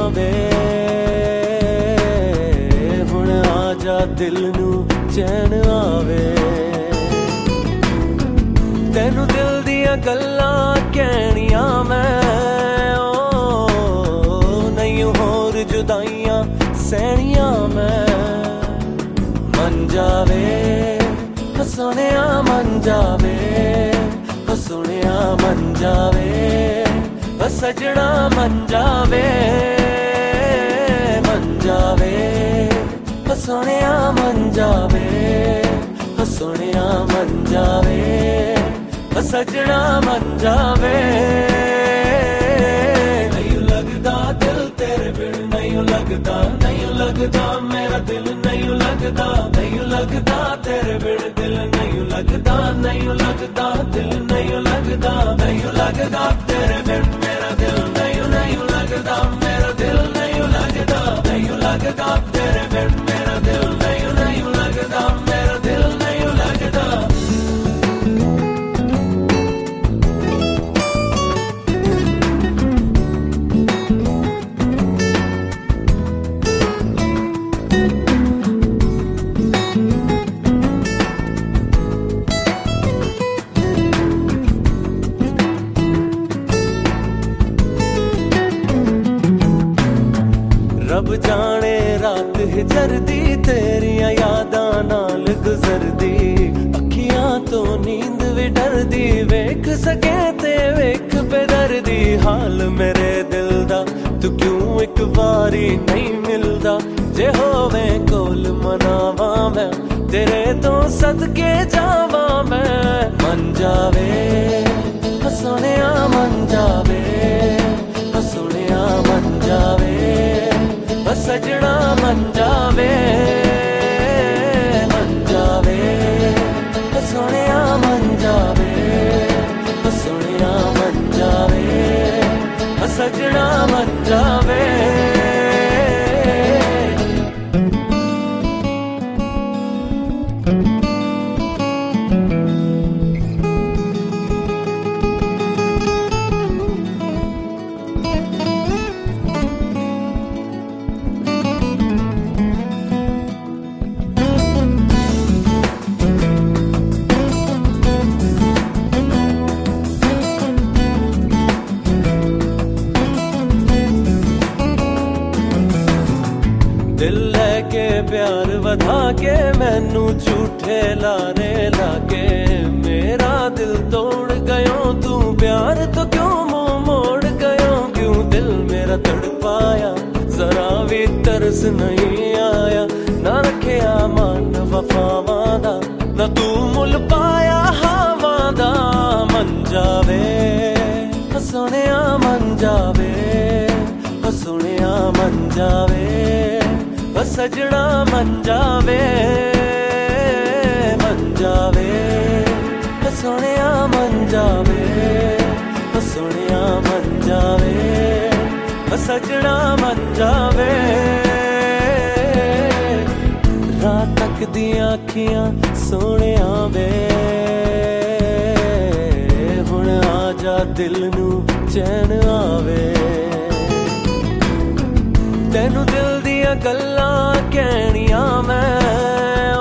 वे हुण आजा दिल नू चैन आवे। तेनू दिल दियां गल्लां कहनियां मैं नहीं होर जुदाइयां सहनियां मैं। मन जावे सोनिया मन जावे सोनिया मन जावे सजना मन जावे सोनिया मन जावे सोनिया मन जावे सजना मन जावे। नहीं लगदा दिल तेरे बिन नहीं लगदा मेरा दिल नहीं लगदा तेरे बिन दिल नहीं लगदा दिल नहीं लगदा तेरे बिन मेरा दिल नहीं लगदा मेरा दिल नहीं लगदा तेरे बिन मेरा दिल नहीं लगदा मेरा दिल नहीं लगदा। रब जाने रात हिजरदी तेरिया यादां नाल गुजरदी अखियां तो नींद भी डरदी वेख सके ते वेख बेदर्दी हाल मेरे दिल दा तू क्यों एक बारी नहीं मिलदा। जे होवे कोल मनावा मैं तेरे तो सदके जावा मैं। मन जावे सोनिया मन जावे सोनिया मन जावे सजना मन जावे सोनिया मन जावे सोनिया मन जावे सजना मन जावे। दिल लेके प्यार वधा के मैनू झूठे लाने लागे मेरा दिल तोड़ गयो तू प्यार तो क्यों मुंह मोड़ गयो। क्यों दिल मेरा तड़पाया जरा भी तरस नहीं आया ना रखिया मान वफावां दा ना तू मुल पाया हवां दा। मन जावे सोनिया मन जावे सोनिया मन जावे सजना मन जावे सोनिया मन जावे सोनिया मन जावे सजना मन जावे। रात तक दियां अखियां सोनिया वे हुण आजा दिल नू चैन आवे। तेनू दिल दियां गल्लां कहनियां मैं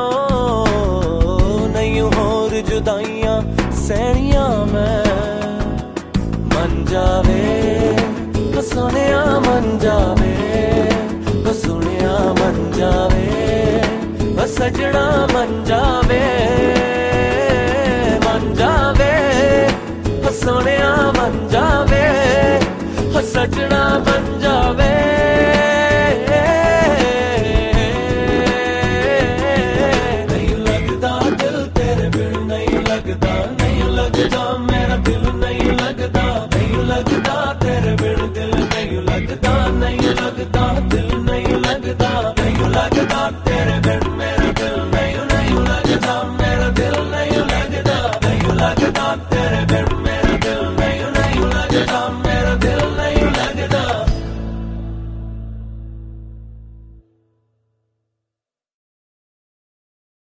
नहीं होर जुदाइयां सहनियां मैं। मन जावे सोनिया मन जावे